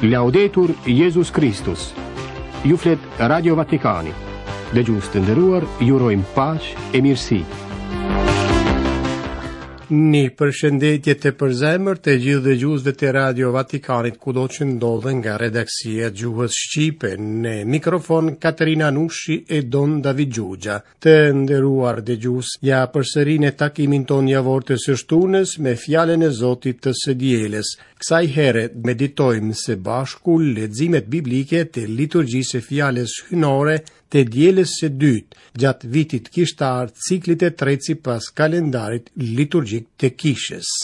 Laudetur Jesus Christus. Ju flet Radio Vatikani. Dëgjues të nderuar, ju urojmë paqe e mirësi. Një përshëndetje të përzemër të gjithë dëgjuesve të Radio Vatikanit kudo që ndodhen nga redaksia e gjuhës shqipe. Në mikrofon Katerina Nushi e Don David Gjugja. Të nderuar dëgjues, ja përsërinë takimin ton javor të së shtunës me fjalën e Zotit të së dielës. Kësaj here meditojmë së bashku leximet biblike të liturgjisë së fjalës hyjnore të dielës së dytë gjatë vitit kishtar, ciklit e tretë sipas kalendarit liturgjik të kishës.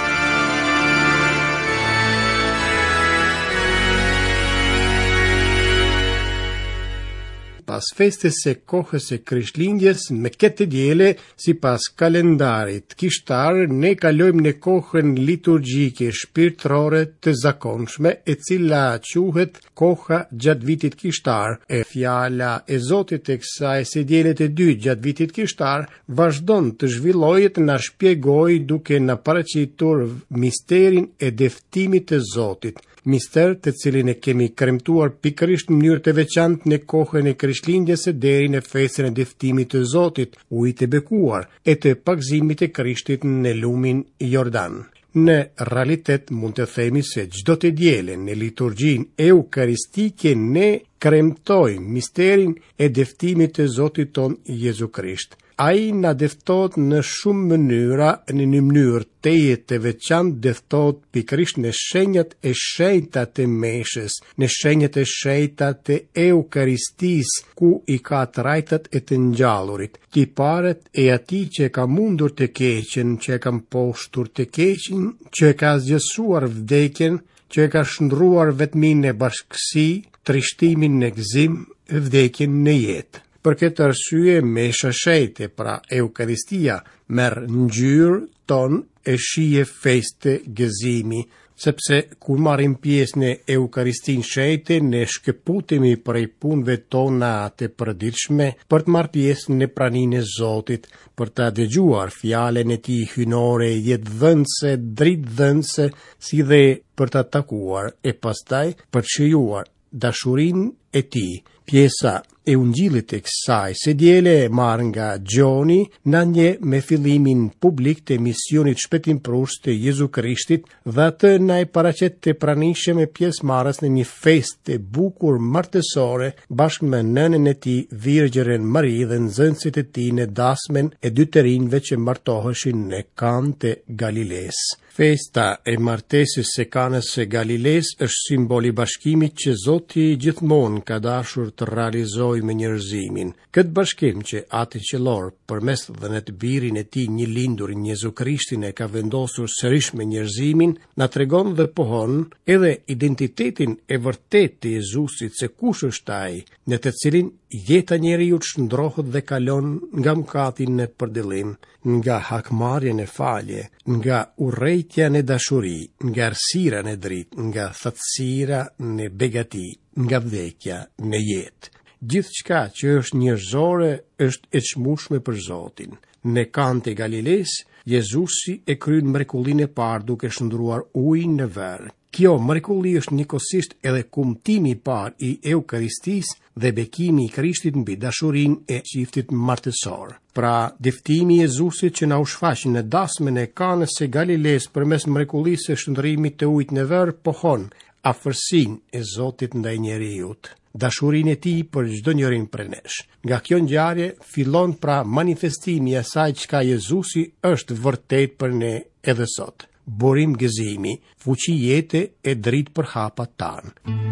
Pas festes së kohës së Krishtlindjes me këtë diele, sipas kalendarit kishtar, ne kalojmë në kohën liturgjike shpirtërore të zakonshme, e cila quhet koha gjatë vitit kishtar. E fjala e Zotit e kësaj së diele të dytë gjatë vitit kishtar vazhdon të zhvillohet na shpjegoj duke na paraqitur misterin e deftimit të Zotit. Mister të cilin e kemi kremtuar pikërisht në mënyrë të veçantë në kohën e Krishtlindjes deri në festën e deftimit të Zotit, ujit e bekuar e të pagëzimit të Krishtit në lumin Jordan. Në realitet mund të themi se çdo të diele në liturgjinë eukaristike ne kremtojmë misterin e deftimit të Zotit ton Jezu Krisht. Ai na deftohet në shumë mënyra, në një mënyrë të jetë të veçantë deftohet pikërisht në shenjat e shenjta të meshës, në shenjat e shenjta të eukaristisë, ku i ka trajtat e të ngjallurit, tiparet e atij që ka mundur të keqen, që ka mposhtur të keqen, që ka zgjesuar vdekjen, që ka shndruar vetmin në bashkësi, trishtimin në gëzim, vdekjen në jetë. Për këtë arsye, mesha shejte, pra Eukaristia, merr ngjyrë ton e shije feste gëzimi, sepse kur marrim pjesë në Eukaristin shejte, ne shkëputemi prej punëve tona të përditshme për të marrë pjesë në praninë e Zotit, për të dëgjuar fjalën e tij hyjnore, jetëdhënëse, dritëdhënëse, si dhe për të takuar e pastaj për të shijuar dashurinë e tij. Pjesa e ungjillit e kësaj së diele e marrë nga Gjoni, na nje me fillimin publik të misionit shpëtimprus të Jezu Krishtit dhe atë na e paraqet të pranishëm e pjesëmarrës në një festë e bukur martësore bashkë me nënën e tij Virgjën Mari dhe nxënësit e tij në dasmen e dy të rinjve që martoheshin në Kanë të Galiles. Festa e martesës së Kanës së Galiles është simboli bashkimit që Zoti gjithmonë ka dashur të realizojë me njerëzimin. Këtë bashkim që Ati qellor përmes dhënë të birin e tij një lindur Jezu Krishtin e ka vendosur sërish me njerëzimin, na tregon dhe pohon edhe identitetin e vërtetë të Jezusit, se kush është ai, në të cilin jeta njeriu shndrohet dhe kalon nga mëkati në përdillim, nga hakmarrja në falje, nga urrejtja në dashuri, nga errësira në dritë, nga thatësira në begati, nga vdekja në jetë. Gjithçka që është njerëzore është e çmueshme për Zotin. Në Kanë të Galiles, Jezusi e kryen mrekullinë e parë duke shndruar ujin në verë. Kjo mrekulli është njëkohësisht edhe kumtimi i parë i Eukaristisë dhe bekimi i Krishtit mbi dashurinë e çiftit martësor. Pra, deftimi i Jezusit që na u shfaq në dasmën e Kanës së Galiles përmes mrekullisë së shndrimit të ujit në verë pohon afërsinë e Zotit ndaj njeriut, dashurinë e tij për çdo njërin prej nesh. Nga kjo ngjarje fillon pra manifestimi i asaj çka Jezusi është vërtet për ne edhe sot. Burim gëzimi, fuqi jete e dritë për hapat tanë.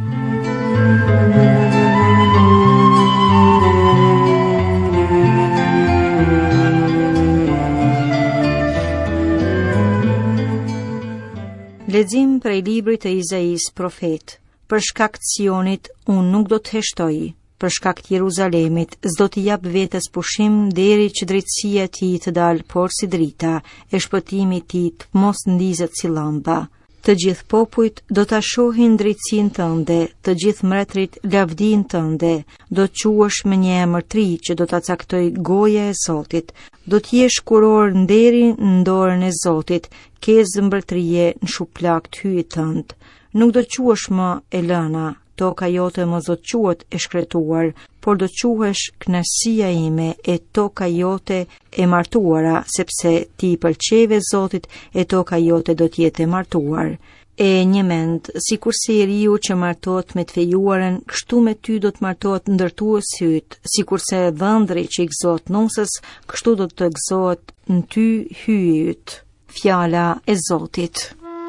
Lexim prej librit të Izaias profet. Për shkak të Sionit unë nuk do të heshtoj, për shkak të Jeruzalemit s'do t'i jap vetes pushim deri që drejtësia e tij të dalë por si drita, e shpëtimi i tij të mos ndizet si llamba. Të gjithë popujt do ta shohin drejtsinë tënde, të gjithë mbretërit lavdinë tënde, do të quhesh me një emër të ri që do ta caktoj goja e Zotit, do të jesh kuror nderi në dorën e Zotit, ke zëmbërtrie në shuplak të hyjit tënd. Nuk do quhesh më e lëna, toka jote më do quhet e shkretuar, por do quhesh kënaqësia ime e toka jote e martuara, sepse ti i pëlqeve Zotit e toka jote do t'jetë e martuar. E një mend, si kurse njeriu që martohet me të fejuaren, kështu me ty do të martohet ndërtuesi yt, si kurse dhëndri që i gëzohet nusës, kështu do të gëzohet në ty hyji yt. Fjala e Zotit.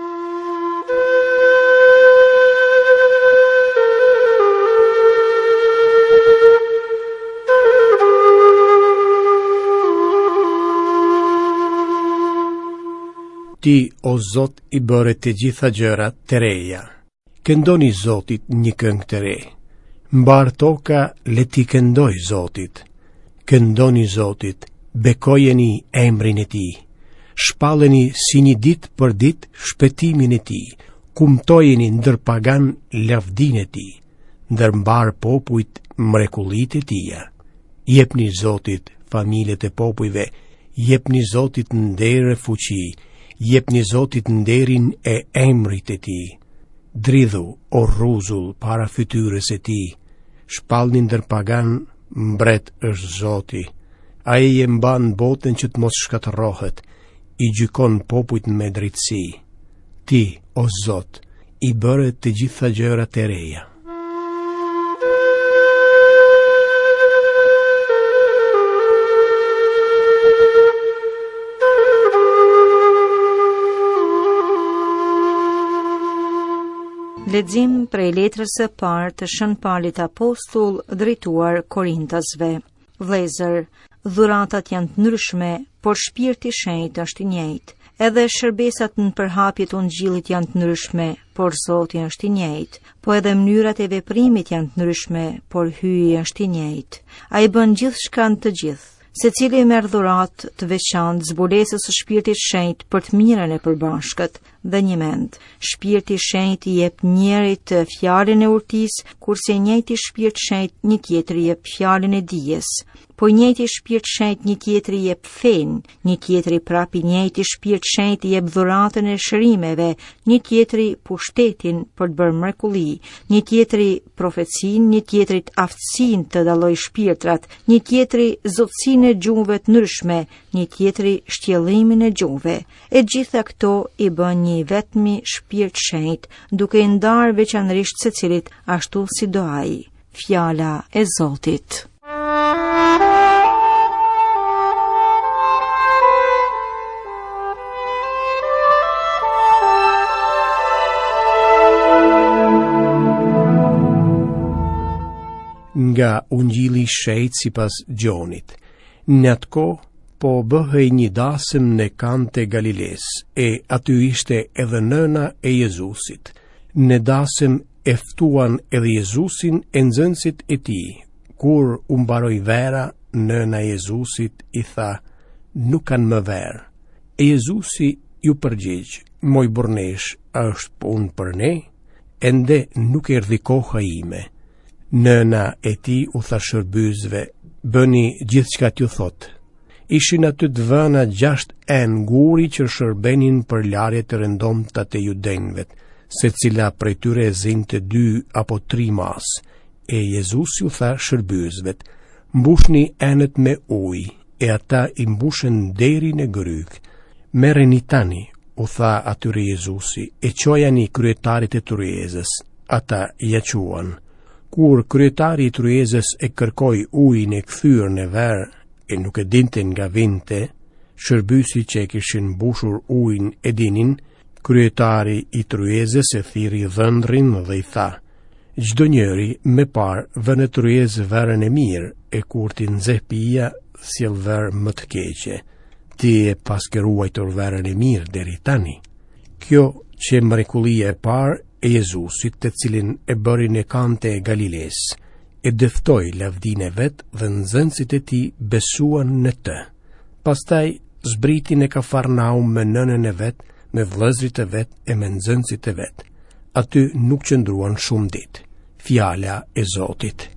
Ti, o Zot, i bëre të gjitha gjërat të reja. Këndoni Zotit një këngë të re. Mbar toka le ti këndoj Zotit. Këndoni Zotit, bekojeni emrin e ti. Shpalleni si një dit për dit shpëtimin e ti. Kumtojeni ndër pagan lavdin e ti. Ndër mbar popujt mrekullit e tia. Jepni Zotit familjet e popujve. Jepni Zotit nder e fuqi. Jepni Zotit nderin e emrit e ti. Dridhu, o rruzull, para fytyrës e ti. Shpallni ndër pagan, mbret është Zoti. Ai e mban botën që të mos shkatërrohet, i gjykon popujt me drejtësi. Ti, o Zot, i bëre të gjitha gjërat e reja. Lexim prej letrës së parë të Shën Paulit Apostull drejtuar Korintasve. Vëllezër, dhuratat janë të ndryshme, por Shpirti i Shenjtë është i njëjtë. Edhe shërbesat në përhapjet e Ungjillit janë të ndryshme, por Zoti është i njëjtë. Po edhe mënyrat e veprimit janë të ndryshme, por hyji është i njëjtë. Ai bën gjithçka në të gjithë. Secili merr dhuratë të veçantë zbulesës së Shpirtit Shenjtë për të mirën e përbashkët. Dhe një mend, Shpirti Shenjtë i jep njërit fjalën e urtisë, kurse njëjti Shpirt Shenjtë një tjetri jep fjalën e dijes. Po njëjti Shpirt Shenjtë një tjetri jep fen, një tjetri prap i njëjti Shpirt Shenjtë jep dhuratën e shërimeve, një tjetri pushtetin për të bërë mrekulli, një tjetri profecinë, një tjetrit aftësinë të dallojë shpirtrat, një tjetri zotësinë e gjuhëve të ndryshme, një tjetri shtjellimin e gjuhëve. E gjitha këto i bën një vetmi Shpirt Shenjtë, duke i ndarë veçanërisht secilit ashtu si do ai. Fjala e Zotit. Nga Ungjilli i Shejt sipas Gjonit. Në atë kohë po bëhej një dasëm në Kanë të Galiles, e aty ishte edhe nëna e Jezusit. Në dasëm e ftuan edhe Jezusin e nxënësit e tij. Kur u mbaroi vera, nëna e Jezusit i tha: "Nuk kanë më verë." E Jezusi ju përgjigj: "Moj burnesh, a është punë për ne? Ende nuk erdhi koha ime." Nëna e tij u tha shërbësve: "Bëni gjithçka t'ju thotë." Ishin aty të vëna 6 enë guri që shërbenin për larjet e rëndomta të judenëve, secila prej tyre zinte 2 apo 3 mas. E Jezusi u tha shërbësve: "Mbushni enët me ujë." E ata i mbushën deri në gryk. "Merreni tani," u tha atyre Jezusi, "e çojani kryetarit e tryezës." Ata ja quan. Kur kryetari i tryezës e kërkoi ujin e kthyer në verë, e nuk e dinte nga vinte, shërbysi që e kishin mbushur ujin e dinin, kryetari i tryezës e thiri dhëndrin dhe i tha: "Çdo njeri me parë vën në tryezë verën e mirë, e kur ti nxeh pija, sjell verë më të keqe. Ti e paskeruajtur verën e mirë deri tani." Kjo që mrekullia e parë e Jezusit, të cilin e bëri në Kanë të Galiles, e dëftoi lavdinë e vet dhe nxënësit e tij besuan në të. Pastaj zbriti në Kafarnaum me nënën e vet, me vëllezërit e vet e me nxënësit e vet. Aty nuk qëndruan shumë ditë. Fjala e Zotit.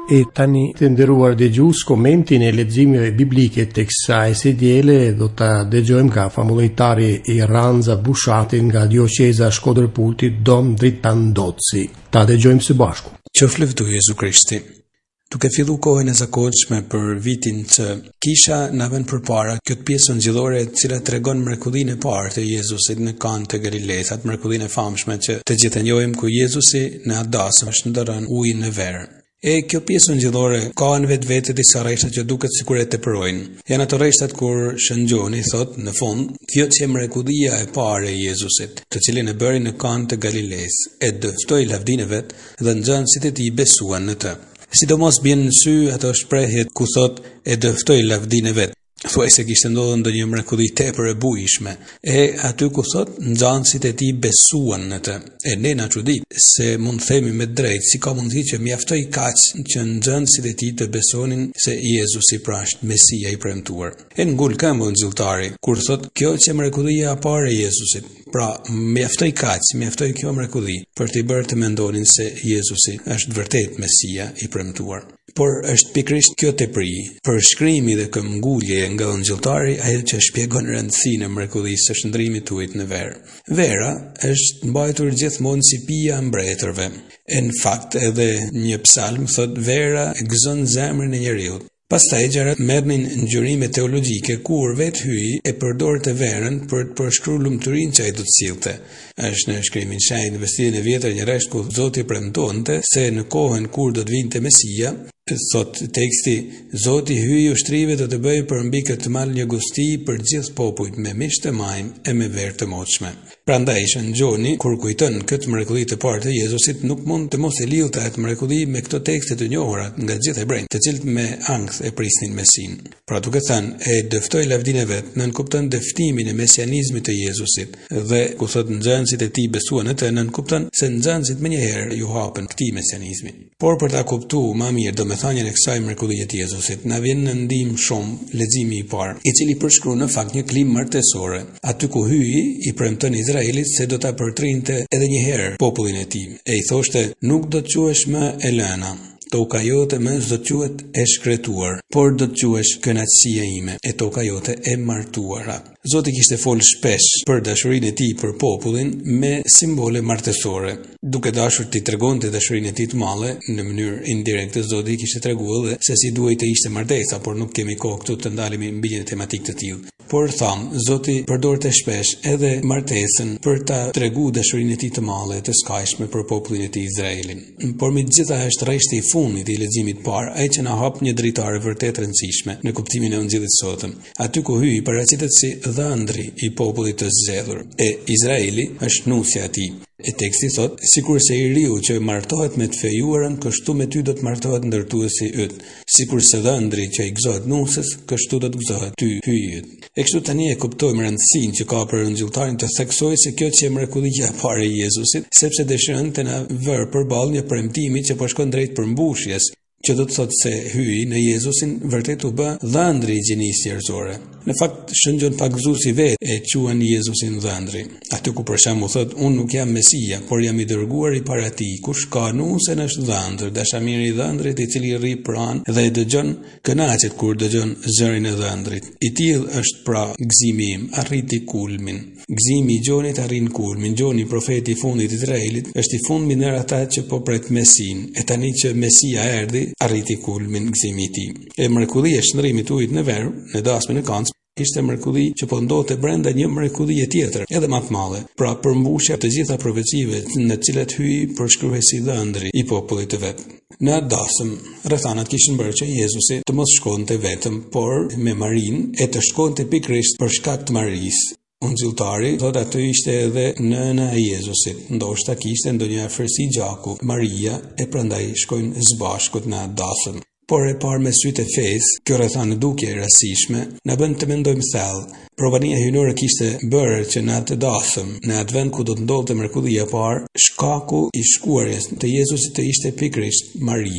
E tani të nderuar dëgjues, komentin e leximeve biblike tek kësaj diele do ta dëgjojmë nga famulejtari i Ranza Bushati nga Dioqeza Shkodërpulti Dom Dritan Doci. Ta dëgjojmë së bashku. Qoftë lëvdu Jezu Krishti. Duke fillu kohën e zakonshme për vitin që kisha na vën përpara këtë pjesë ngjillore e cila tregon mrekullinë e parë të Jezusit në Kanë të Galilejës, atë mrekullinë e famshme që të gjithë e njohim ku Jezusi në dasëm shndërron ujin në verë. E kjo pjesë ngjillore ka në vetë disa rreshta që duket sikur e tepërojnë. Janë ato rreshtat kur shëngjoni thot në fund, kjo që mrekullia e parë e Jezusit, të cilin e bëri në Kanë të Galilejës, e dëftoi lavdinë vet dhe nxënësit e tij besuan në të. Sidomos bjen në sy ato shprehjet ku thot e dëftoi lavdinë vet. Thuaj se kishte ndodhur ndonjë mrekulli tepër e bujshme. E aty ku thot nxënësit e tij besuan në të. E ne na çudit se mund themi me drejt si ka mundësi që mjaftoi kaq që nxënësit e tij të besonin se Jezusi pra është Mesia i premtuar. E ngul këmbën zyrtari kur thot kjo që mrekullia e parë e Jezusit. Pra mjaftoi kjo mrekulli për t'i bërë të mendonin se Jezusi është vërtet Mesia i premtuar. Por është pikrisht kjo tepri, përshkrimi dhe këmbgulje nga Ungjilltari ajo që shpjegon rëndësinë e mrekullisë së shndrimit të ujit në verë. Vera është mbajtur gjithmonë si pija e mbretërve. E në fakt edhe një psalm thot vera e gëzon zemrën e njeriu. Pastaj gjërat merrnin ngjyrime teologjike kur vetë hyi e përdorte verën për të përshkruar lumturinë që ai do të sillte. Është në shkrimin e shenjtë në Vestinë e vjetër një rresht ku Zoti premtonte se në kohën kur do të vinte Mesia, thot teksti, Zoti hyi ushtrive do të bëjë përmbi këtë mal një gusti për gjithë popujt me mish të majm e me verë të moçme. Prandaj shëngjoni kur kujton këtë mrekulli të parë të Jezusit nuk mund të mos e lidhte atë mrekulli me këto tekste të njohura nga gjithë hebrejt, të cilët me ankth e prisnin Mesin. Pra duke thënë e dëftoi lavdinë e vet, nën kupton dëftimin e mesianizmit të Jezusit dhe ku thot nxënësit e tij besuan atë, nën kupton se nxënësit menjëherë ju hapën këtij mesianizmi. Por për ta kuptuar më mirë domethënien e kësaj mrekullie të Jezusit, na vjen në ndihmë shumë leximi i parë, i cili përshkruan në fakt një klim martesore, aty ku hyi i premton Izraelit se do ta përtrinte edhe një herë popullin e tij. E i thoshte, nuk do të quhesh më Elena, toka jote më do të quhet e shkretuar, por do të quhesh kënaqësia ime, e toka jote e martuara. Zoti kishte folë shpesh për dashurinë e tij për popullin me simbole martesore. Duke dashur t'i tregonte dashurinë e tij të madhe, në mënyrë indirekte Zoti kishte treguar edhe se si duhej të ishte martesa, por nuk kemi kohë këtu të ndalemi mbi një tematikë të tillë. Por Zoti përdorte shpesh edhe martesën për ta treguar dashurinë e tij të madhe, të skajshme për popullin e tij Izraelin. Por me gjitha është rreshti i fundit i leximit parë, ai që na hap një dritare vërtet rëndësishme në kuptimin e Ungjillit sotëm. Aty ku hyi paraqitet si dhëndri i popullit të zgjedhur, e Izraeli është nusja e tij. E teksti thot, sikur se i riu që martohet me të fejuarën, kështu me ty do të martohet ndërtuesi yt. Sikur se dhëndri që i gëzohet nusës, kështu do të gëzohet ty hyjit. E kështu tani e kuptojmë rëndësinë që ka për Ungjilltarin të theksojë se kjo që mrekullia e parë e Jezusit, sepse dëshiron të na vërë përballë një premtimi që po shkon drejt përmbushjes, që do të thotë se hyi në Jezusin vërtet u bë dhëndri i gjinisë njerëzore. Në fakt shëngjon pak gëzuesi vetë e quan Jezusin dhëndri. Aty ku për shembull thotë unë nuk jam Mesia, por jam i dërguar i para tij. Kush ka nusën është dhëndër, dashamiri i dhëndrit i cili rri pranë dhe e dëgjon kënaqet kur dëgjon zërin e dhëndrit. I tillë është pra gëzimi im, arriti kulmin. Gëzimi i Gjonit arrin kulmin. Gjoni profeti i fundit i Izraelit është i fundmi ndër ata që po pret Mesin. E tani që Mesia erdhi, arriti kulmin gëzimi i tij. E mrekullia e shndrimit të ujit në verë, në dasmën e Kanë, ishte mrekulli që po ndodhte brenda një mrekullie tjetër, edhe më të madhe, pra përmbushja të gjitha profecive në të cilat hyi përshkruesi dhëndri i popullit të vet. Në atë dasëm, rrethanat kishin bërë që Jezusi të mos shkonte vetëm, por me Marin e të shkonte pikërisht për shkak të Marisë. Ungjilltari thotë aty ishte edhe nëna e Jezusit, ndoshta kishte ndonjë afërsi gjaku, Maria, e prandaj shkojnë së bashkut në atë dasëm. Por e parë me sytë e fesë, kjo rrethanë dukje e rastishme, na bën të mendojmë thellë. Provania hyjnore kishte bërë që në atë dasëm, në atë vend ku do të ndodhte mrekullia e parë, shkaku i shkuarjes të Jezusit të ishte pikërisht Maria.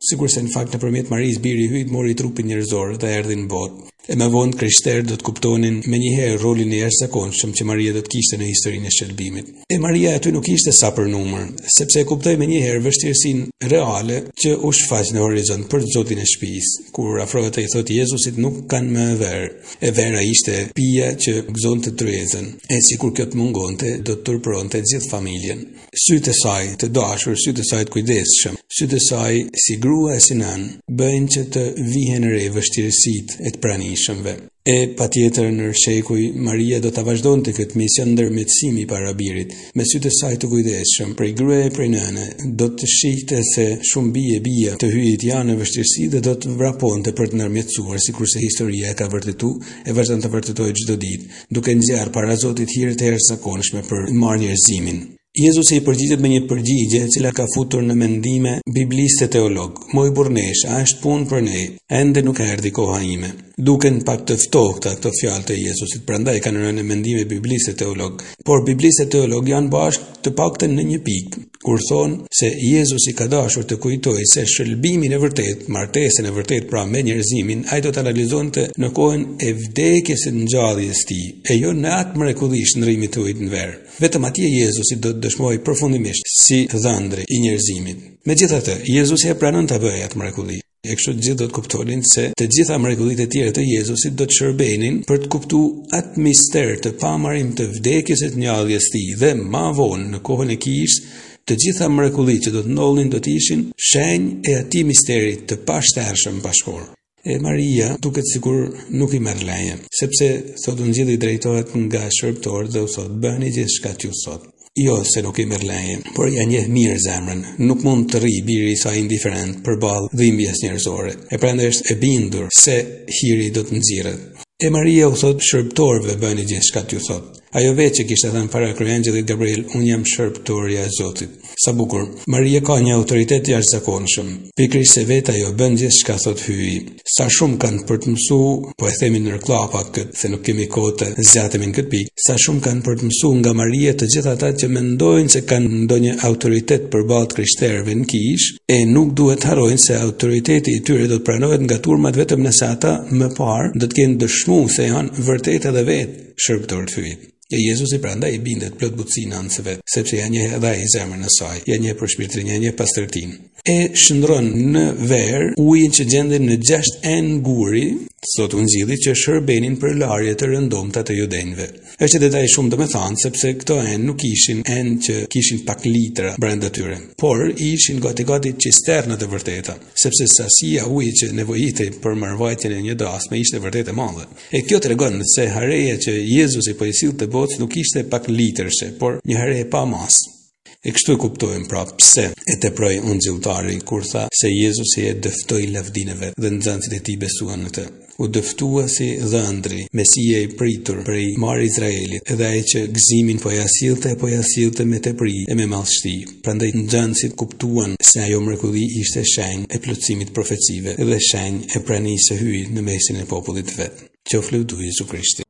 Sigurisht në fakt nëpërmjet Marisë biri i hyjt mori trupin njerëzor dhe erdhi në botë. E më vonë krishterët do të kuptonin menjëherë rolin e jashtëzakonshëm që Maria do të kishte në historinë e shërbimit. E Maria aty nuk ishte sa për numër, sepse e kuptoi menjëherë vështirësinë reale që u shfaq në horizont për Zotin e shtëpisë. Kur afrohet ai thotë Jezusit nuk kanë më verë. E vera ishte pija që gëzonte tryezën. E sikur kjo të mungonte, do të turpëronte gjithë familjen. Sytë e saj të dashur, sytë e saj të kujdesshëm, sytë e saj si grua e si nën, bëjnë që të vihen re vështirësitë e të pranishmëve. E patjetër në shekuj Maria do ta vazhdonte këtë mision ndërmjetësimi para birit, me sytë e saj të kujdesshëm, prej gruaje prej nëne, do të shihte se shumë bija të hyjit janë në vështirësi dhe do të vraponte për të ndërmjetësuar, sikurse historia e ka vërtetuar e vazhdon të vërtetojë çdo ditë, duke nxjerrë para Zotit hire të jashtëzakonshme për marrë njerëzimin. Jezusi i përgjigjet me një përgjigje e cila ka futur në mendime biblisë teolog. Moj burnesh, a është punë për ne, ende nuk erdhi koha ime. Duken pak të ftohta këto fjalë të Jezusit, prandaj kanë rënë në mendime biblisë teolog. Por biblisë teolog janë bashkë të paktën në një pikë, kur thonë se Jezusi ka dashur të kujtojë se shëlbimin e vërtet, martesën e vërtet pra me njerëzimin, ai do të analizonte në kohën e vdekjes së ngjalljes tij, e jo në atë mrekullish ndrimit të ujit në ver. Vetëm atje Jezusi do të dëshmojë përfundimisht si dhëndri i njerëzimit. Megjithatë, Jezusi e pranon ta bëjë atë mrekulli. E kështu të gjithë do të kuptonin se të gjitha mrekullitë e tjera të Jezusit do të shërbenin për të kuptuar atë mister të pamarim të vdekjes së ngjalljes tij dhe më vonë në kohën e Kishës, të gjitha mrekullitë që do të ndodhin do të ishin shenjë e atij misteri të pashtershëm bashkor. E Maria duket sikur nuk i merr leje, sepse thotë ngjilli drejtohet nga shërbëtorët dhe u thot bëni gjithçka t'ju thot. Jo se nuk i merr leje, por ja njeh mirë zemrën. Nuk mund të rri biri i saj indiferent përballë dhimbjes njerëzore. E prandaj është e bindur se hiri do të nxirret. E Maria u thot shërbëtorëve bëni gjithçka t'ju thot. Ajo vetë që kishte thënë para kryengjëllit Gabriel, unë jam shërbëtorja e Zotit. Sa bukur. Maria ka një autoritet jashtëzakonshëm. Pikërisht se vetë ajo bën gjithçka thot hyi. Sa shumë kanë për të mësuar, po e themi në rrklapa këtë, se nuk kemi kohë të zgjatemi në këtë pikë. Sa shumë kanë për të mësuar nga Maria të gjithë ata që mendojnë se kanë ndonjë autoritet përballë krishterëve në Kishë, e nuk duhet harrojnë se autoriteti i tyre do të pranohet nga turmat vetëm nëse ata më parë do të kenë dëshmuar se janë vërtet edhe vetë shërbëtorë të hyjit. E Jezusi prandaj i bindet plot butësi në anë vet, sepse ja njeh edhe ai zemrën e saj, ja njeh për shpirtin, ja njeh pastërtinë. E shndron në ver ujin që gjenden në 6 enë guri, sot ungjilli që shërbenin për larje të rëndomta të judenjve. Është detaj shumë domethënë sepse këto enë nuk ishin enë që kishin pak litra brenda tyre, por ishin gati cisterna të vërteta, sepse sasia ujit që nevojitej për marrëvajtjen e një dasme ishte vërtet e madhe. E kjo tregon se hareja që Jezusi po i sillte botës nuk ishte pak litërshe, por një hare pa masë. E kështu e kuptojmë pra pse e teproi ungjilltari kur tha se Jezusi e dëftoi lavdinë vet dhe nxënësit e tij besuan në të. U dëftua si dhëndri, Mesia i pritur prej mar Izraelit, edhe ai që gëzimin po ja sillte me tepri e me madhështi. Prandaj nxënësit kuptuan se ajo mrekulli ishte shenjë e plotësimit profecive dhe shenjë e pranisë së hyjit në mesin e popullit vet. Qoftë lëvduar Jezu Krishti.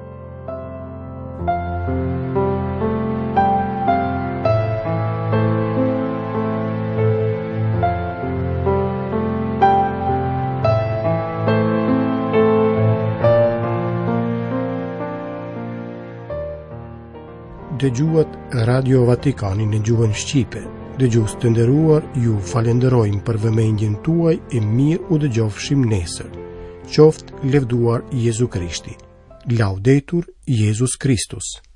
Dëgjuat Radio Vatikanin në gjuhën shqipe. Dëgjues të nderuar, ju falenderojmë për vëmendjen tuaj e mirë u dëgjofshim nesër. Qoftë lëvduar Jezu Krishti. Laudetur Jesus Christus.